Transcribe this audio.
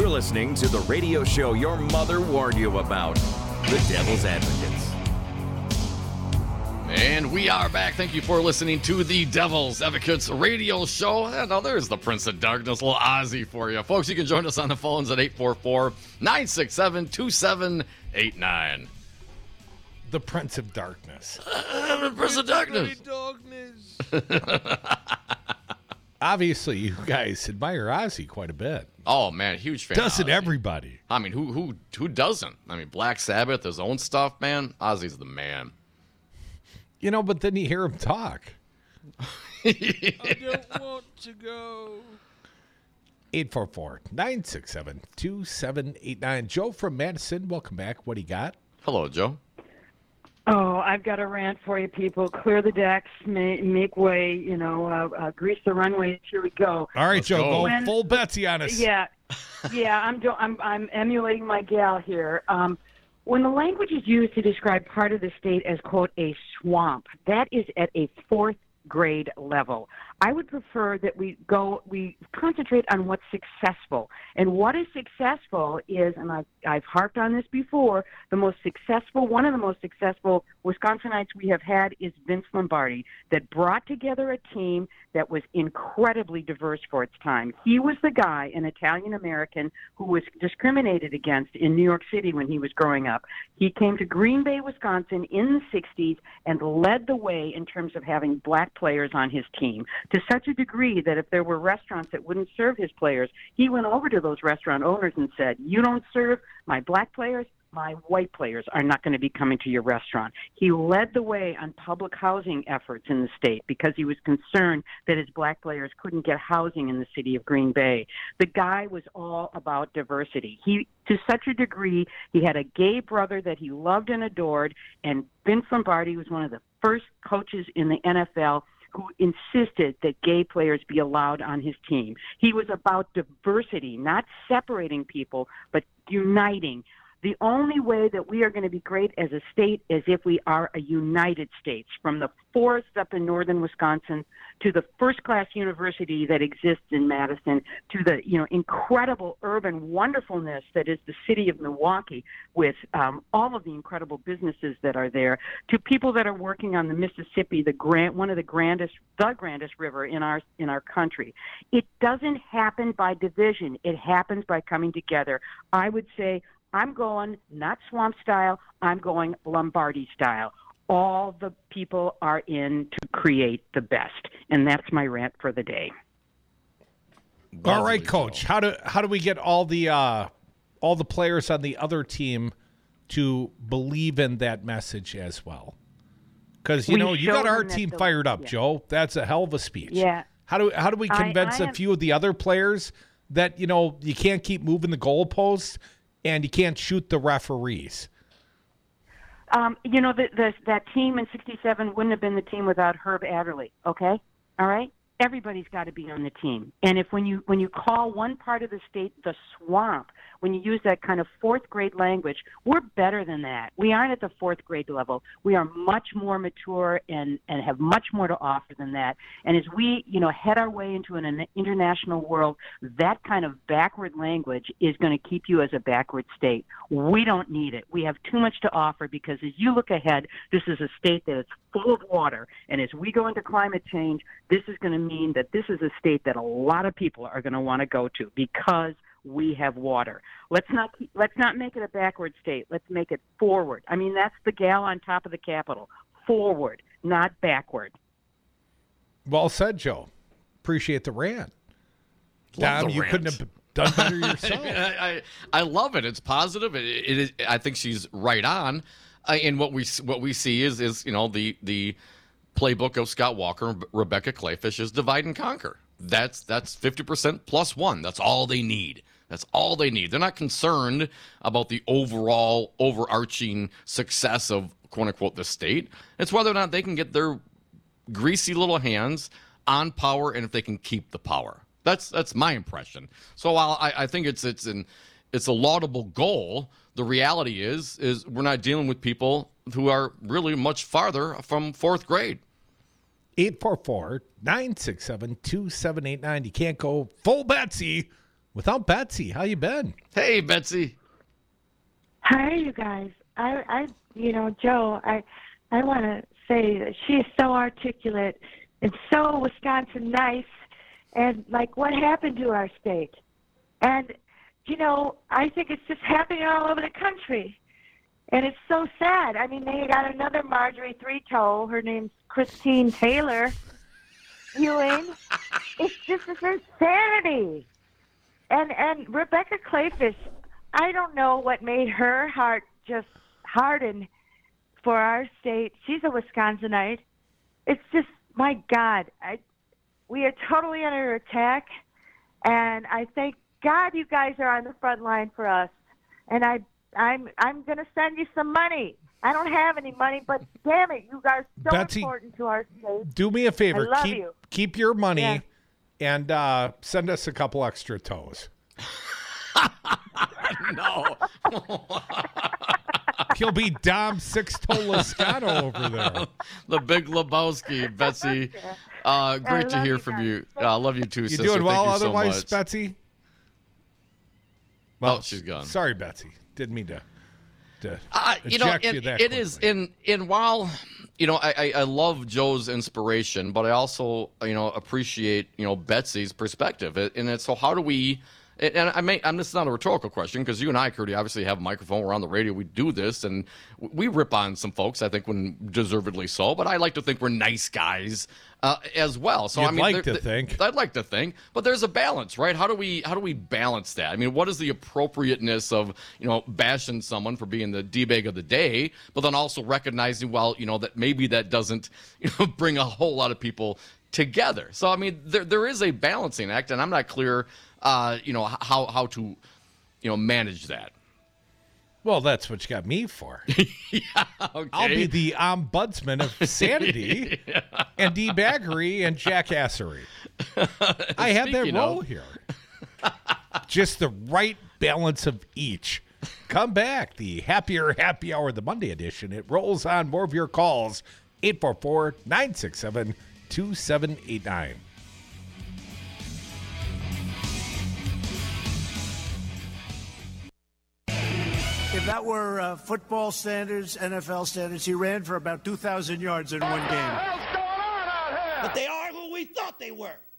You're listening to the radio show your mother warned you about, The Devil's Advocates. And we are back. Thank you for listening to the Devil's Advocates radio show. And now there's the Prince of Darkness, little Ozzy for you. Folks, you can join us on the phones at 844-967-2789. The Prince of Darkness. The Prince of Darkness. Obviously, you guys admire Ozzy quite a bit. Oh, man, huge fan. Doesn't of Ozzy. everybody? I mean, who doesn't? I mean, Black Sabbath, his own stuff, man. Ozzy's the man. You know, but then you hear him talk. I don't want to go. 844-967-2789. Joe from Madison, welcome back. What do you got? Hello, Joe. Oh, I've got a rant for you people. Clear the decks, make way, grease the runways. Here we go. All right, Let's Joe, go. go full Betsy on us. Yeah, I'm emulating my gal here. When the language is used to describe part of the state as, quote, a swamp, that is at a fourth grade level. I would prefer that we concentrate on what's successful. And what is successful is, and I've harped on this before, one of the most successful Wisconsinites we have had is Vince Lombardi, that brought together a team that was incredibly diverse for its time. He was the guy, an Italian-American, who was discriminated against in New York City when he was growing up. He came to Green Bay, Wisconsin in the 60s and led the way in terms of having black players on his team, to such a degree that if there were restaurants that wouldn't serve his players, he went over to those restaurant owners and said, "You don't serve my black players, my white players are not going to be coming to your restaurant." He led the way on public housing efforts in the state because he was concerned that his black players couldn't get housing in the city of Green Bay. The guy was all about diversity. To such a degree, he had a gay brother that he loved and adored, and Vince Lombardi was one of the first coaches in the NFL who insisted that gay players be allowed on his team. He was about diversity, not separating people, but uniting. The only way that we are going to be great as a state is if we are a united state, from the forests up in northern Wisconsin to the first-class university that exists in Madison, to the incredible urban wonderfulness that is the city of Milwaukee, with all of the incredible businesses that are there, to people that are working on the Mississippi, the grandest river in our country. It doesn't happen by division. It happens by coming together. I would say, I'm going not swamp style, I'm going Lombardi style. All the people are in to create the best. And that's my rant for the day. All right, Coach. How do we get all the players on the other team to believe in that message as well? Because you got our team fired up, Joe. That's a hell of a speech. Yeah. How do we convince a few of the other players that you can't keep moving the goalposts and you can't shoot the referees? That team in '67 wouldn't have been the team without Herb Adderley. Okay, all right. Everybody's got to be on the team. And if when you call one part of the state the swamp, when you use that kind of fourth grade language, we're better than that. We aren't at the fourth grade level. We are much more mature and have much more to offer than that. And as we, head our way into an international world, that kind of backward language is going to keep you as a backward state. We don't need it. We have too much to offer because as you look ahead, this is a state that is full of water. And as we go into climate change, this is going to mean that this is a state that a lot of people are going to want to go to because we have water. Let's not make it a backward state. Let's make it forward. I mean, that's the gal on top of the Capitol. Forward, not backward. Well said, Joe. Appreciate the rant. Love the you rant. couldn't have done better yourself. I love it. It's positive. It is. I think she's right on. And what we see is the playbook of Scott Walker and Rebecca Clayfish is divide and conquer. That's 50% plus one. That's all they need. That's all they need. They're not concerned about the overall overarching success of quote unquote the state. It's whether or not they can get their greasy little hands on power and if they can keep the power. That's my impression. So while I think it's a laudable goal, the reality is we're not dealing with people who are really much farther from fourth grade. 844-967-2789. You can't go full Betsy without Betsy. How you been? Hey, Betsy. Hi, you guys. Joe, I want to say that she is so articulate and so Wisconsin nice, and like what happened to our state. And, I think it's just happening all over the country. And it's so sad. I mean, they got another Marjorie Three-Toe. Her name's Christine Taylor Ewing. It's just insanity. And Rebecca Clayfish, I don't know what made her heart just harden for our state. She's a Wisconsinite. It's just, my God, we are totally under attack, and I thank God you guys are on the front line for us. And I'm going to send you some money. I don't have any money, but damn it, you guys are so Betsy, important to our state. Do me a favor. I love you. Keep your money Yeah. and send us a couple extra toes. No. He'll be Dom Six-Toe Lascano over there. The Big Lebowski, Betsy. Great to hear from you. I love you too, You sister. doing well Thank you so otherwise, much. Betsy? Well, she's gone. Sorry, Betsy. Didn't mean to it is in while I love Joe's inspiration, but I also appreciate Betsy's perspective, and it's so how do we. And this is not a rhetorical question because you and I, Curdy, obviously have a microphone. We're on the radio. We do this, and we rip on some folks. I think when deservedly so, but I like to think we're nice guys as well. So I'd like to think, but there's a balance, right? How do we balance that? I mean, what is the appropriateness of bashing someone for being the D-bag of the day, but then also recognizing that maybe that doesn't bring a whole lot of people together. So I mean, there is a balancing act, and I'm not clear. How to, manage that. Well, that's what you got me for. Yeah, okay. I'll be the ombudsman of sanity and debaggery and jackassery. I have that role here. Just the right balance of each. Come back. The Happier Happy Hour, the Monday edition. It rolls on. More of your calls. 844-967-2789. If that were football standards, NFL standards, he ran for about 2,000 yards in one game. But they are who we thought they were.